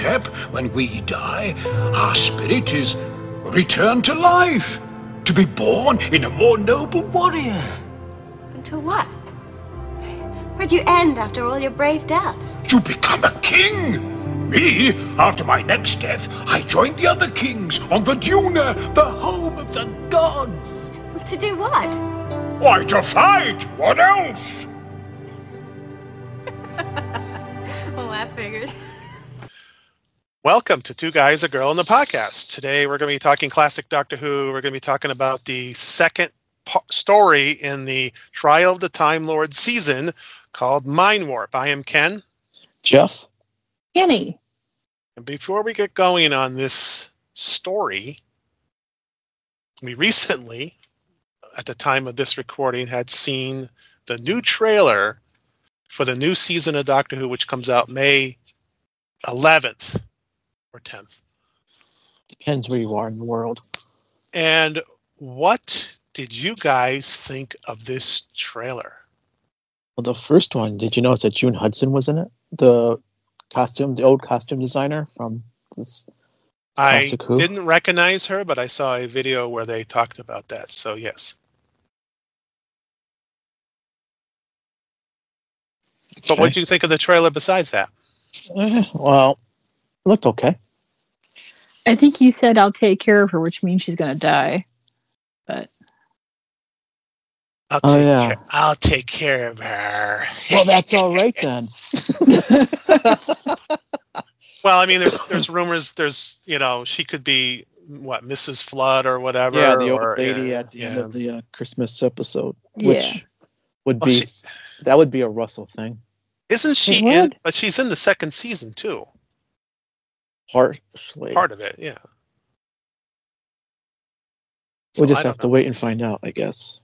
step, when we die, our spirit is returned to life, to be born in a more noble warrior. Into what? Where'd you end after all your brave deaths? You become a king. Me, after my next death, I join the other kings on Verduna, the home of the gods. To do what? Why, to fight. What else? Well, that figures. Welcome to Two Guys, a Girl, in the podcast. Today we're going to be talking classic Doctor Who. We're going to be talking about the second story in the Trial of the Time Lord season called Mind Warp. I am Ken. Jeff. Kenny. And before we get going on this story, we recently, at the time of this recording, had seen the new trailer for the new season of Doctor Who, which comes out May 11th or 10th. Depends where you are in the world. And what did you guys think of this trailer? Well, the first one, did you notice that June Hudson was in it? The old costume designer from this classic Who? I didn't recognize her, but I saw a video where they talked about that. So, yes. Okay. But what did you think of the trailer besides that? Well, it looked okay. I think he said, "I'll take care of her," which means she's going to die. But I'll take care of her. Well, that's all right then. Well, I mean, there's rumors. There's, she could be Mrs. Flood or whatever. Yeah, the old lady at the end of the Christmas episode, which would be that would be a Russell thing. Isn't she in? But she's in the second season too. Partially. Part of it, yeah. We'll just have to wait and find out, I guess.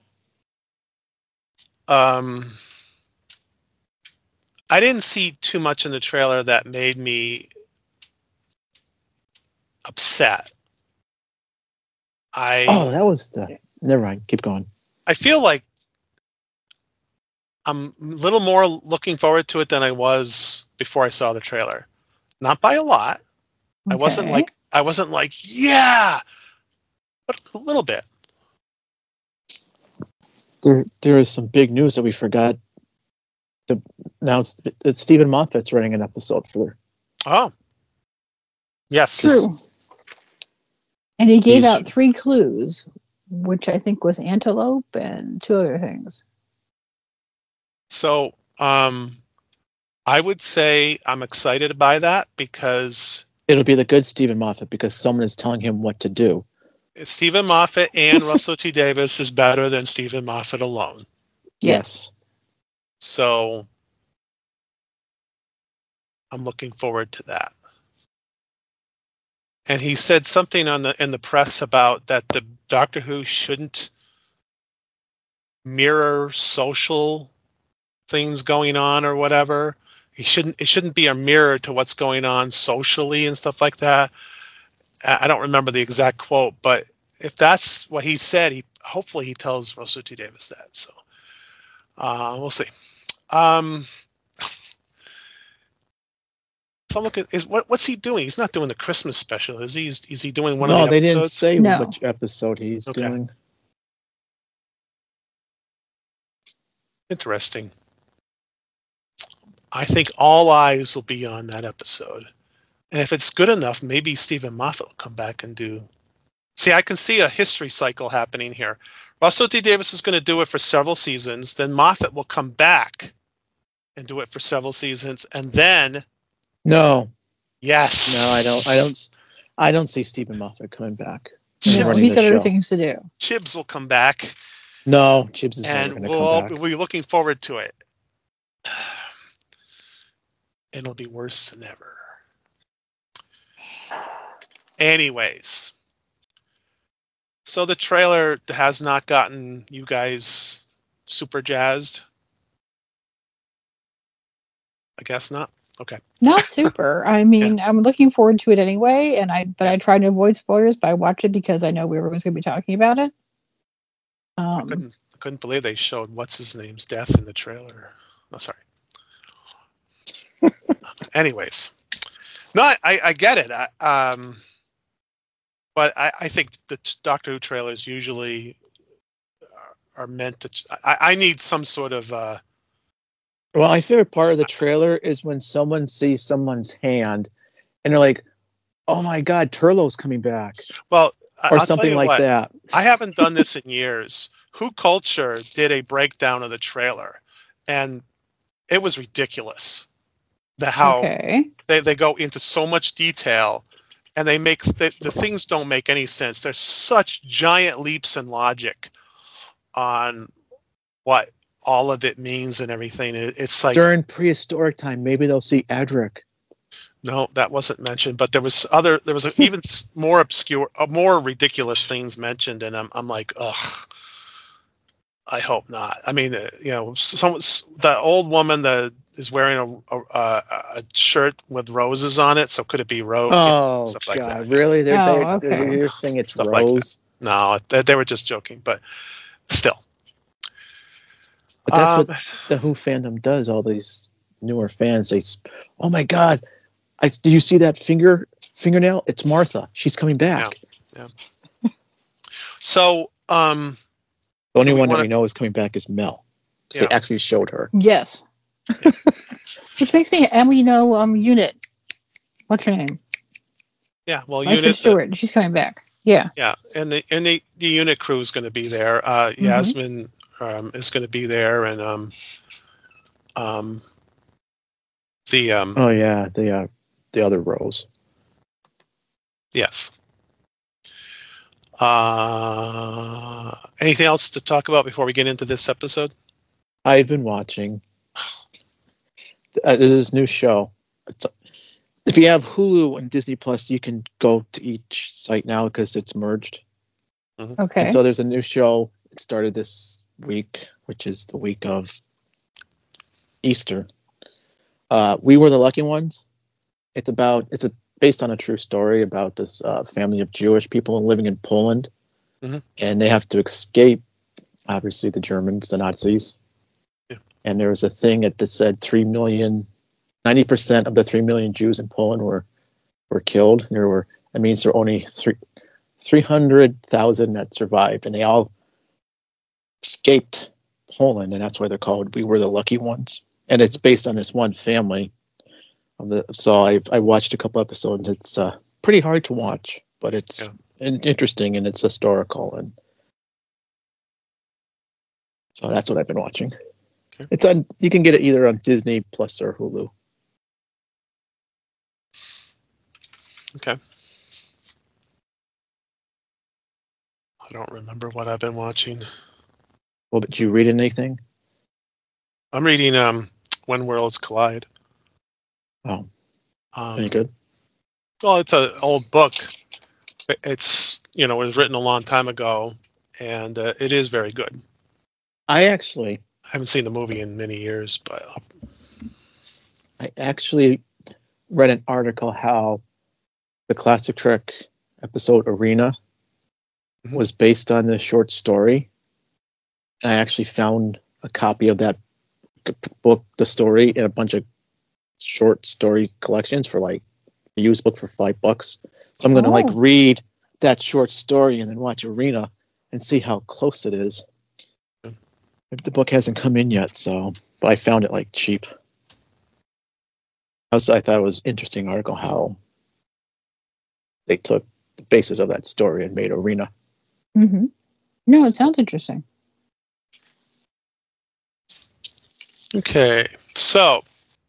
I didn't see too much in the trailer that made me upset. That was never mind. Keep going. I feel like I'm a little more looking forward to it than I was before I saw the trailer. Not by a lot. Okay. I wasn't like, yeah, but a little bit. There is some big news that we forgot to announce that Stephen Moffat's writing an episode for. Oh, yes, true. And he gave out 3 clues, which I think was antelope and 2 other things. So, I would say I'm excited by that because it'll be the good Stephen Moffat because someone is telling him what to do. Stephen Moffat and Russell T. Davies is better than Stephen Moffat alone. Yes. So I'm looking forward to that. And he said something in the press about that the Doctor Who shouldn't mirror social things going on or whatever. It shouldn't be a mirror to what's going on socially and stuff like that. I don't remember the exact quote, but if that's what he said, hopefully he tells Russell T. Davies that. So we'll see. So look at what's he doing? He's not doing the Christmas special, is he? Is he doing one of the episodes? No, they didn't say which episode he's doing. Interesting. I think all eyes will be on that episode. And if it's good enough, maybe Stephen Moffat will come back and do. See, I can see a history cycle happening here. Russell T. Davies is going to do it for several seasons. Then Moffat will come back and do it for several seasons. And then. No. Yes. No, I don't see Stephen Moffat coming back. No, he's got other things to do. Chibs will come back. No, Chibs is never going to come back. And we'll be looking forward to it. It'll be worse than ever. Anyways, so the trailer has not gotten you guys super jazzed? I guess not. Okay. Not super. I mean, I'm looking forward to it anyway, but I try to avoid spoilers, but I watch it because I know everyone's going to be talking about it. I couldn't believe they showed what's his name's death in the trailer. Oh, sorry. Anyways, No, I get it. But I think the Doctor Who trailers usually are meant to. I need some sort of. Well, my favorite part of the trailer is when someone sees someone's hand, and they're like, "Oh my God, Turlough's coming back," well, or I'll something like that. I haven't done this in years. Who Culture did a breakdown of the trailer, and it was ridiculous. How they go into so much detail, and they make the things don't make any sense. There's such giant leaps in logic on what all of it means and everything. It's like during prehistoric time, maybe they'll see Adric. No, that wasn't mentioned, but there was even more obscure, more ridiculous things mentioned, and I'm like, ugh. I hope not. I mean, the old woman that is wearing a shirt with roses on it. So could it be Rose? Oh, stuff like God, that. Really? They're saying it's stuff Rose? Like no, they were just joking, but still. But that's what the Who fandom does. All these newer fans, oh my God, do you see that fingernail? It's Martha. She's coming back. Yeah. So, the only one that we know is coming back is Mel. They actually showed her. Yes. Yeah. Which makes me, and we know Unit. What's her name? Yeah, well, Unit Stewart. She's coming back. Yeah. Yeah, and the Unit crew is going to be there. Yasmin is going to be there, and the other Rose. Yes. Anything else to talk about before we get into this episode? I've been watching. There's this new show. If you have Hulu and Disney Plus, you can go to each site now because it's merged. Mm-hmm. Okay. And so there's a new show. It started this week, which is the week of Easter. We Were the Lucky Ones. It's based on a true story about this family of Jewish people living in Poland, and they have to escape, obviously, the Germans, the Nazis. Yeah. And there was a thing that said 90% of the 3 million Jews in Poland were killed. That means there were only 300,000 that survived, and they all escaped Poland, and that's why they're called We Were the Lucky Ones. And it's based on this one family. So I watched a couple episodes. It's pretty hard to watch, but it's interesting, and it's historical, and so that's what I've been watching. Okay. It's on. You can get it either on Disney Plus or Hulu. Okay. I don't remember what I've been watching. Well, did you read anything? I'm reading When Worlds Collide. Oh, any good? Well, it's an old book. It's it was written a long time ago, and it is very good. I haven't seen the movie in many years, but I actually read an article how the Classic Trek episode Arena was based on this short story. I actually found a copy of that book, the story, in a bunch of short story collections for a used book for $5. So I'm going to read that short story and then watch Arena and see how close it is. The book hasn't come in yet, but I found it cheap. Also, I thought it was an interesting article how they took the basis of that story and made Arena. Mm-hmm. No, it sounds interesting. Okay, so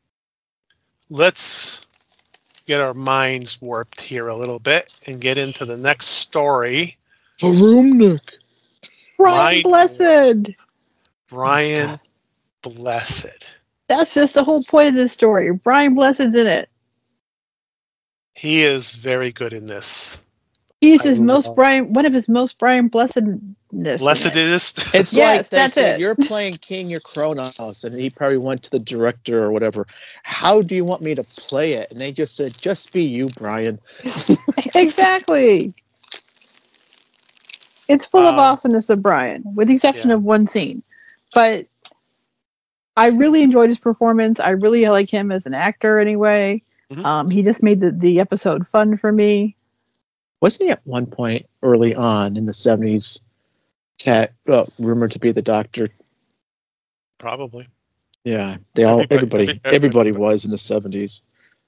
let's get our minds warped here a little bit and get into the next story. Varumnik. Brian Blessed. Brian Blessed. That's just the whole point of this story. Brian Blessed's in it. He is very good in this. He's one of his most Brian Blessedness. Blessedest. It's that's it. You're playing King, you're Kronos, and he probably went to the director or whatever. How do you want me to play it? And they just said, just be you, Brian. Exactly. It's full of awesomeness of Brian, with the exception of one scene. But I really enjoyed his performance. I really like him as an actor anyway. Mhm. He just made the episode fun for me. Wasn't he at one point early on in the 70s rumored to be the Doctor? Probably. Yeah, Everybody- everybody was in the 70s.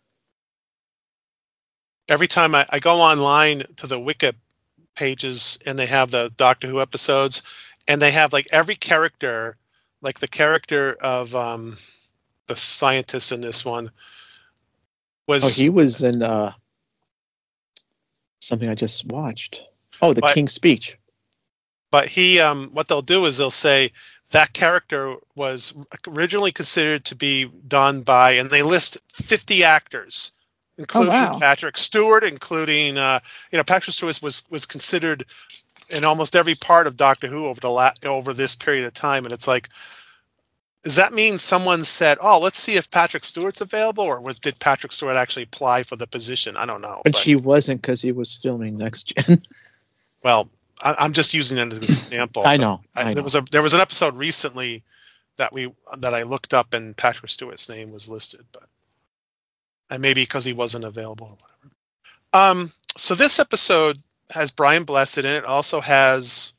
Every time I go online to the Wiki pages and they have the Doctor Who episodes, and they have like every character, like the character of the scientist in this one was. Oh, he was in something I just watched. Oh, The King's Speech. But he, what they'll do is they'll say that character was originally considered to be done by, and they list 50 actors, including Patrick Stewart, including Patrick Stewart was considered in almost every part of Doctor Who over this period of time, and it's like, does that mean someone said, "Oh, let's see if Patrick Stewart's available," or did Patrick Stewart actually apply for the position? I don't know. But she wasn't, because he was filming Next Gen. Well, I'm just using it as an example. I know. There was an episode recently that I looked up and Patrick Stewart's name was listed, but and maybe because he wasn't available or whatever. So this episode has Brian Blessed in it. It also has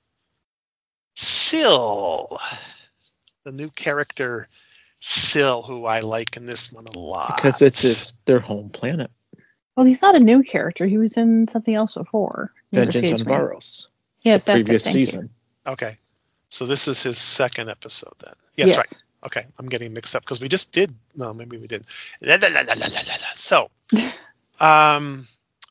Syl, the new character Syl, who I like in this one a lot. Because it's their home planet. Well, he's not a new character. He was in something else before. Vengeance on Varos. Yes, the previous season. Okay. So this is his second episode then. Yes, right. Okay. I'm getting mixed up because we just did. No, maybe we didn't. So, and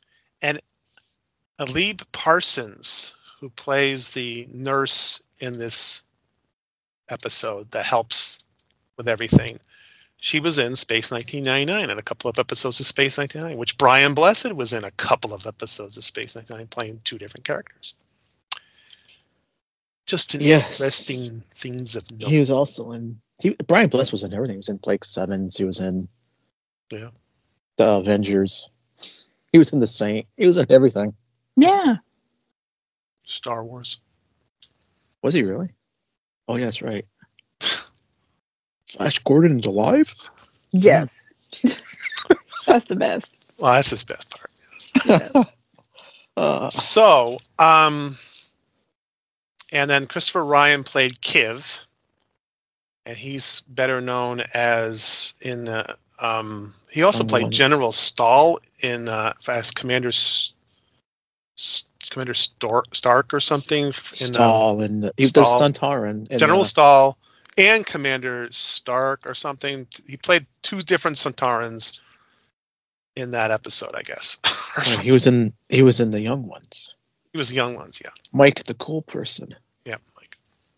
Alib Parsons, who plays the nurse in this episode that helps with everything, she was in Space 1999 and a couple of episodes of Space 1999, which Brian Blessed was in a couple of episodes of Space 1999, playing two different characters. Just interesting things of note. He was also in. Brian Blessed was in everything. He was in Blake Simmons. He was in the Avengers. He was in The Saint. He was in everything. Yeah. Star Wars. Was he really? Oh, yeah, that's right. Flash Gordon is alive? Yes. That's the best. Well, that's his best part. So, and then Christopher Ryan played Kiv, and he's better known as in. He also played General Stahl in as Commander Stark or something. Stahl and he was the Sontaran. General Stahl and Commander Stark or something. He played two different Sontarans in that episode, I guess. He was in the Young Ones. He was the Young Ones, yeah. Mike, the cool person. Yeah, Mike.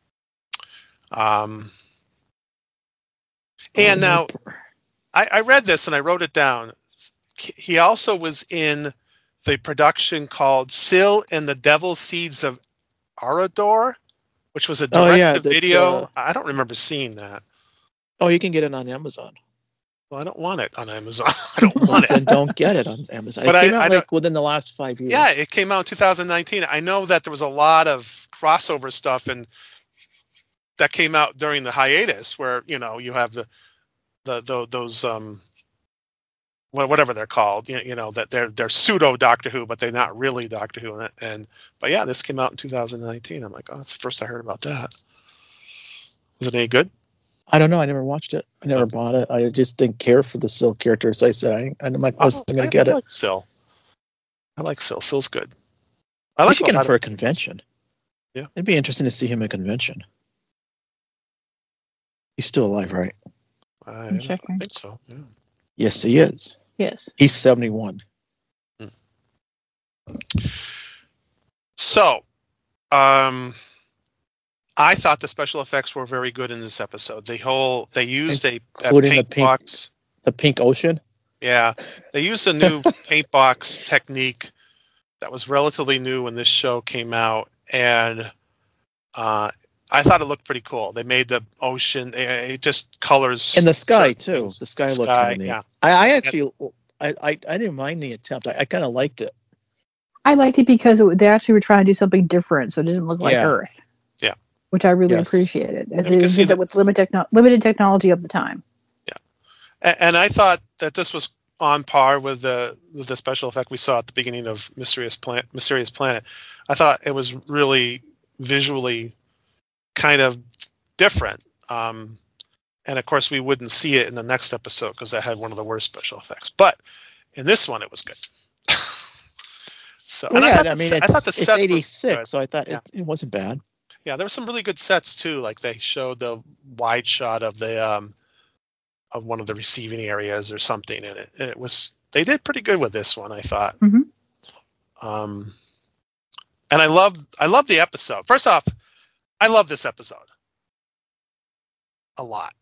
And now, I read this and I wrote it down. He also was in the production called Syl and the Devil Seeds of Arador, which was a direct-to-video. I don't remember seeing that. Oh, you can get it on Amazon. Well, I don't want it on Amazon. I don't want it. Then don't get it on Amazon. But it came out within the last 5 years. Yeah, it came out in 2019. I know that there was a lot of crossover stuff and that came out during the hiatus where, you have those whatever they're called, that they're pseudo Doctor Who, but they're not really Doctor Who. But yeah, this came out in 2019. I'm like, oh, that's the first I heard about that. Was it any good? I don't know. I never watched it. I never bought it. I just didn't care for the Syl characters. I said I wasn't going to get it. I like Syl. Syl's good. I should get him for a convention. Yeah, it'd be interesting to see him at a convention. He's still alive, right? I think so. Yeah. Yes, he is. Yes, he's 71. So, I thought the special effects were very good in this episode. They used a paint box. The pink ocean? Yeah. They used a new paint box technique that was relatively new when this show came out. And I thought it looked pretty cool. They made the ocean, it just colors. And the sky, too. Things. The sky looked kind of neat. Yeah. I actually, I didn't mind the attempt. I kind of liked it. I liked it because they actually were trying to do something different, so it didn't look like Earth. Yeah. Which I really appreciated. They did that with limited technology of the time. Yeah. And I thought that this was on par with the special effect we saw at the beginning of Mysterious Planet. I thought it was really visually kind of different. And of course, we wouldn't see it in the next episode because that had one of the worst special effects. But in this one, it was good. So, Well, and yeah, I thought the it's sets were 86, good. so I thought Yeah. it wasn't bad. Yeah, there were some really good sets too. Like they showed the wide shot of the of one of the receiving areas or something, and it was, they did pretty good with this one, I thought. Mhm. And I love the episode. First off, I love this episode a lot.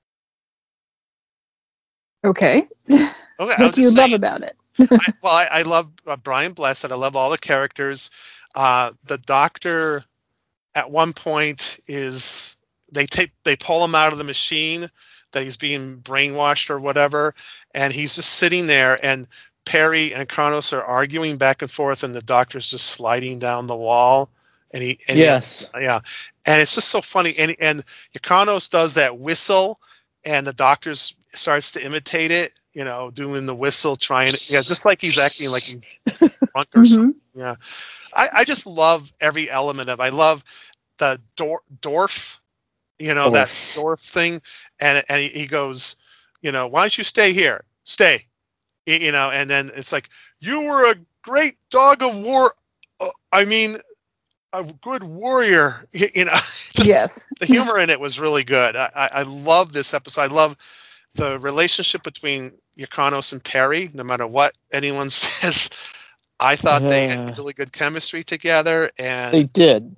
Okay. Okay, I What was do you just love saying. about it? I love Brian Blessed. I love all the characters. The Doctor, at one point, is they pull him out of the machine that he's being brainwashed or whatever, and he's just sitting there, and Perry and Kronos are arguing back and forth, and the Doctor's just sliding down the wall, Yes. and it's just so funny, and Kronos does that whistle, and the Doctor starts to imitate it, doing the whistle, just like he's acting like he's drunk or something. Yeah, I just love every element of. I love the Dorf, that Dorf thing, and he goes, why don't you stay here? Stay, and then it's like, you were a great dog of war. I mean, a good warrior. Just Yes. the humor in it was really good. I love this episode. I love the relationship between Kronos and Perry. No matter what anyone says, I thought they had really good chemistry together, and They did.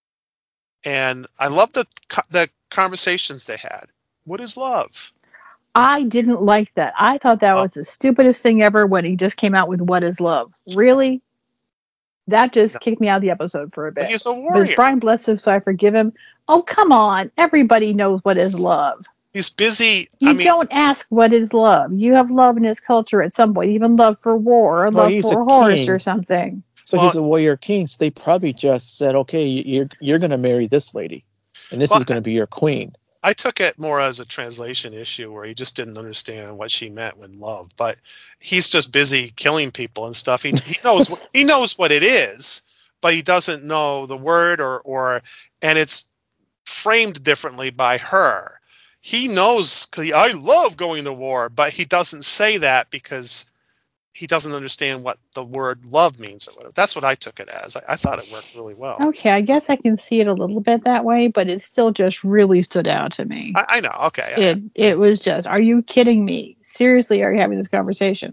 And I love the conversations they had. What is love? I didn't like that. I thought that was the stupidest thing ever when he just came out with "What is love?" Really? That just kicked me out of the episode for a bit. But he's a But warrior. it's Brian Blessed, so I forgive him. Oh, come on. Everybody knows what is love. He's busy. You don't ask what is love. You have love in his culture at some point, even love for war or love he's for a a horse king. or something. So he's a warrior king. So they probably just said, "Okay, you're going to marry this lady, and this is going to be your queen." I took it more as a translation issue where he just didn't understand what she meant with love. But he's just busy killing people and stuff. He knows he knows what it is, but he doesn't know the word and it's framed differently by her. He knows, because I love going to war, but he doesn't say that because he doesn't understand what the word love means or whatever. That's what I took it as. I thought it worked really well. Okay, I guess I can see it a little bit that way, but it still just really stood out to me. I know. Okay. It was just, are you kidding me? Seriously, are you having this conversation?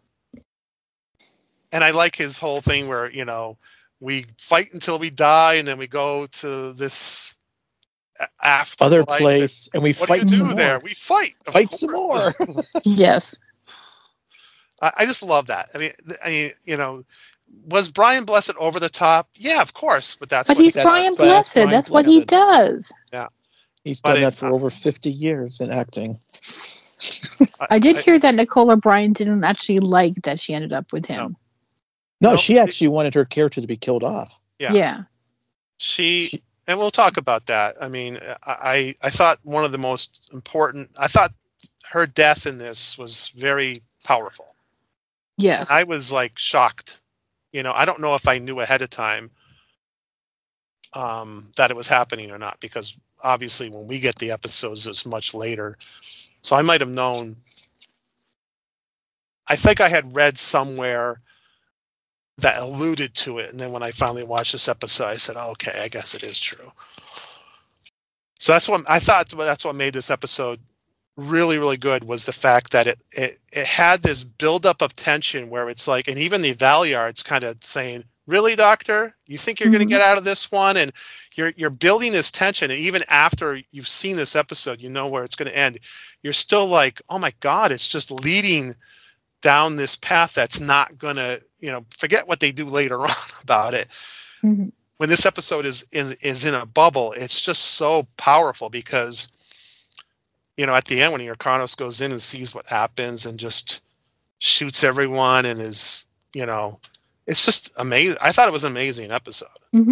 And I like his whole thing where, we fight until we die, and then we go to this after other place, and we fight some more. There? We fight some more. Yes. I just love that. I mean, was Brian Blessed over the top? Yeah, of course. But he's Brian Blessed. That's what he does. Yeah. He's done that for over 50 years in acting. I did hear that Nicole O'Brien didn't actually like that she ended up with him. No, she actually wanted her character to be killed off. Yeah. She and we'll talk about that. I mean, I thought one of the most important. I thought her death in this was very powerful. Yes. And I was shocked. I don't know if I knew ahead of time that it was happening or not, because obviously when we get the episodes, it's much later. So I might have known. I think I had read somewhere that alluded to it, and then when I finally watched this episode, I said, oh, okay, I guess it is true. So that's what I thought. That's what made this episode really, really good, was the fact that it had this buildup of tension where it's like, and even the Valyard's kind of saying, really, Doctor, you think you're going to get out of this one? And you're building this tension, and even after you've seen this episode, where it's going to end. You're still like, oh my God, it's just leading down this path that's not going to, forget what they do later on about it. Mm-hmm. When this episode is in a bubble, it's just so powerful because, at the end when Kronos goes in and sees what happens and just shoots everyone and is, it's just amazing. I thought it was an amazing episode. Mm-hmm.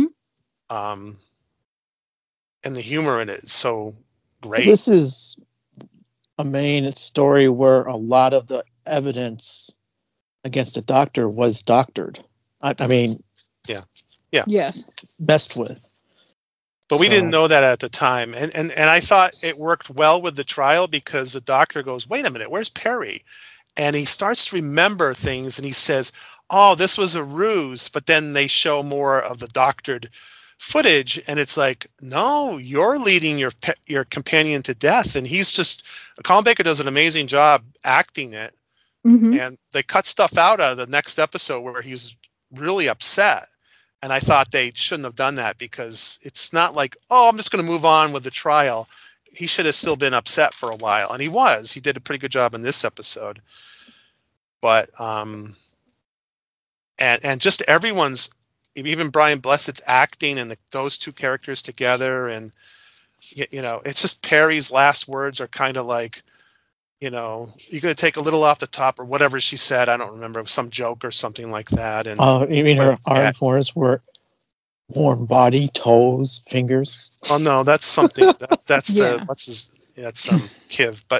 And the humor in it is so great. This is a main story where a lot of the evidence against the Doctor was doctored. I mean, Yes. messed with. But we So- didn't know that at the time. And I thought it worked well with the trial because the Doctor goes, wait a minute, where's Perry? And he starts to remember things and he says, oh, this was a ruse. But then they show more of the doctored footage. And it's like, no, you're leading your companion to death. And he's just, Colin Baker does an amazing job acting it. Hmm. And they cut stuff out of the next episode where he's really upset. And I thought they shouldn't have done that because it's not like, oh, I'm just going to move on with the trial. He should have still been upset for a while. And he was. He did a pretty good job in this episode. But, and just everyone's, even Brian Blessed's acting and those two characters together. And, you know, it's just Perry's last words are kind of like, you know, you're going to take a little off the top or whatever she said. I don't remember, some joke or something like that. And you mean her Yeah. arm forms were warm body, toes, fingers? oh no, that's something. That's Yeah. the what's his? That's Kiv. But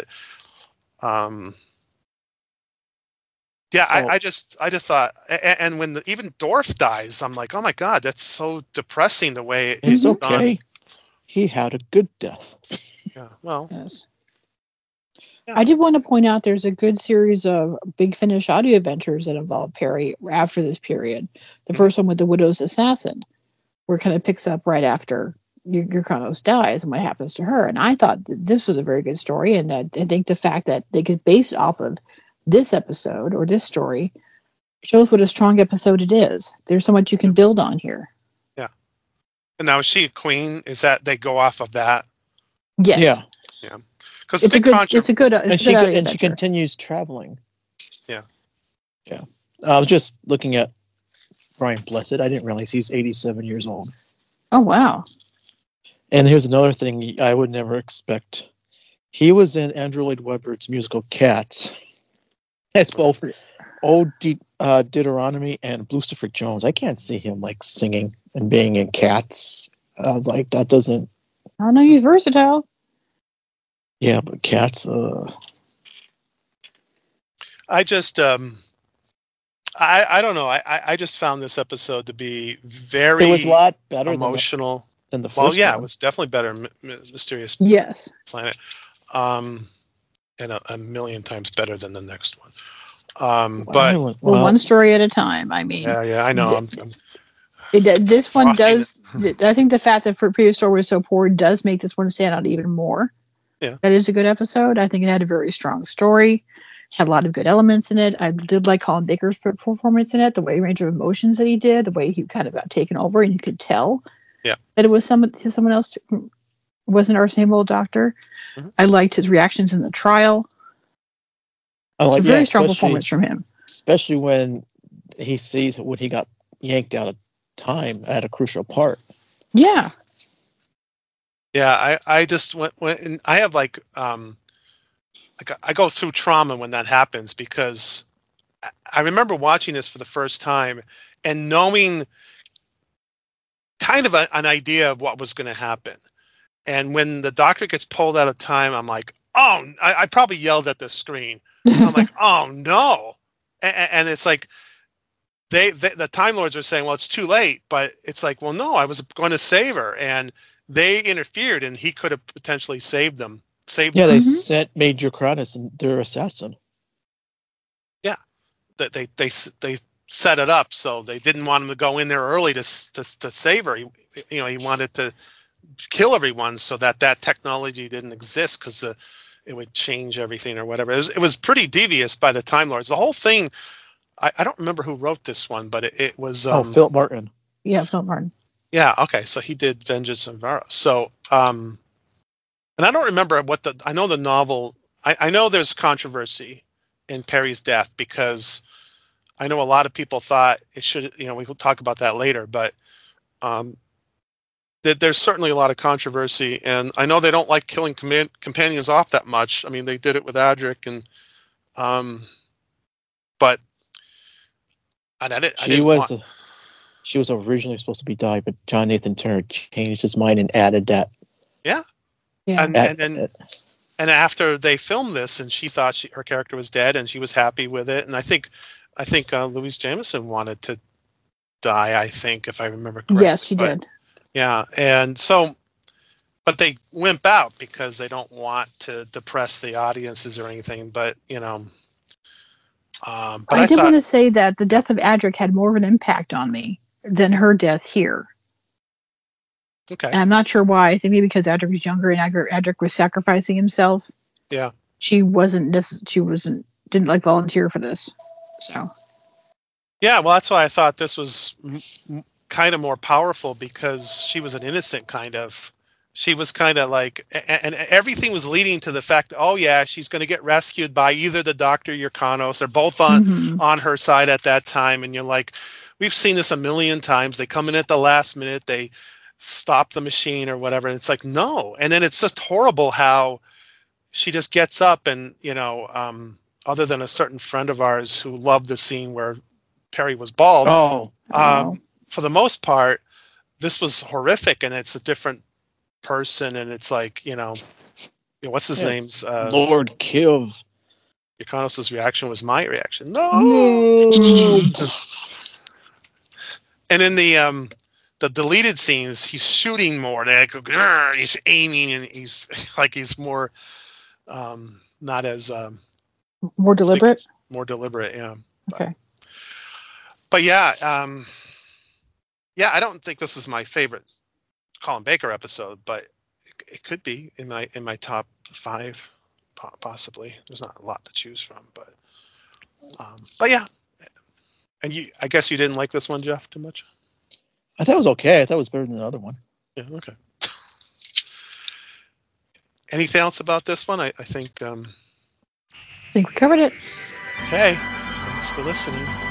yeah, So- I just thought, and when even Dorf dies, I'm like, oh my god, that's so depressing the way It's it's gone. okay. He had a good death. Yeah, well, Yes. Yeah. I did want to point out there's a good series of Big Finish audio adventures that involve Perry after this period. The first one with the Widow's Assassin, where it kind of picks up right after Yrcanos dies and what happens to her. And I thought that this was a very good story. And I think the fact that they could base it off of this episode or this story shows what a strong episode it is. There's so much you can build on here. and now is she a queen? Is that they go off of that? Yes. Yeah. Because It's a good And it's a she good audio and she adventure. continues traveling. Yeah. Yeah. I was just looking at Brian Blessed. I didn't realize he's 87 years old. Oh wow. And here's another thing I would never expect. He was in Andrew Lloyd Webber's musical Cats. As both Old Deuteronomy and Lucifer Jones. I can't see him like singing and being in Cats. Like that doesn't. I know he's versatile. Yeah, but Cats. I just I don't know. I just found this episode to be very It was a lot better emotional. than the first Well, yeah, one. it was definitely better. Mysterious Yes. Planet, and a million times better than the next one. But Well, Well, one story at a time. I mean, yeah, I know. I'm this one Frosting does. I think the fact that for previous story was so poor does make this one stand out even more. Yeah. That is a good episode. I think it had a very strong story. Had a lot of good elements in it. I did like Colin Baker's performance in it. The way range of emotions that he did, the way he kind of got taken over, and you could tell. Yeah. That it was someone else. Wasn't our same old doctor. Mhm. I liked his reactions in the trial. I It's a very strong especially- performance from him. especially when he sees when he got yanked out of time at a crucial part. Yeah. Yeah, I just went and I have like I go through trauma when that happens because I remember watching this for the first time and knowing kind of an idea of what was going to happen. And when the doctor gets pulled out of time, I'm like, oh, I probably yelled at the screen. I'm like, oh no. And it's like the Time Lords are saying, well, it's too late, but it's like, well, no, I was going to save her, and they interfered, and he could have potentially saved them. Yeah, they Mhm. sent Major Kratos and their assassin. That they set it up so they didn't want him to go in there early to save her. He wanted to kill everyone so that technology didn't exist because it would change everything or whatever. It was pretty devious by the Time Lords. The whole thing. I don't remember who wrote this one, but it was Philip Martin. Yeah, Philip Martin. Yeah, okay. So he did Vengeance on Varos. So and I don't remember I know the novel. I know there's controversy in Perry's death because I know a lot of people thought it should, we will talk about that later, but there's certainly a lot of controversy, and I know they don't like killing companions off that much. I mean, they did it with Adric, and but She was originally supposed to be died, but John Nathan Turner changed his mind and added that. Yeah. and then And after they filmed this, and she thought her character was dead, and she was happy with it. And I think Louise Jameson wanted to die. I think, if I remember correctly. Yes, she did. Yeah, and so, but they wimp out because they don't want to depress the audiences or anything. But but I did want to say that the death of Adric had more of an impact on me than her death here. Okay. And I'm not sure why. I think maybe because Adric was younger and Adric was sacrificing himself. Yeah. She didn't like volunteer for this. So. Yeah, well, that's why I thought this was kind of more powerful, because she was an innocent kind of. She was kind of like, and everything was leading to the fact that, oh yeah, she's going to get rescued by either the Dr. Yrcanos. They're both on her side at that time, and you're like, we've seen this a million times. They come in at the last minute, they stop the machine or whatever, and it's like, no. And then it's just horrible how she just gets up and, other than a certain friend of ours who loved the scene where Perry was bald. For the most part, this was horrific, and it's a different person, and it's like, what's his name's Lord Kiv. Yrcanos' reaction was my reaction. No. And in the deleted scenes, he's shooting more. He's aiming, and he's more not as more deliberate. More deliberate, yeah. Okay. But yeah, I don't think this is my favorite Colin Baker episode, but it could be in my top 5, possibly. There's not a lot to choose from, but yeah. And I guess you didn't like this one, Jeff, too much? I thought it was okay. I thought it was better than the other one. Yeah, okay. Anything else about this one? I think we covered it. Okay. Thanks for listening.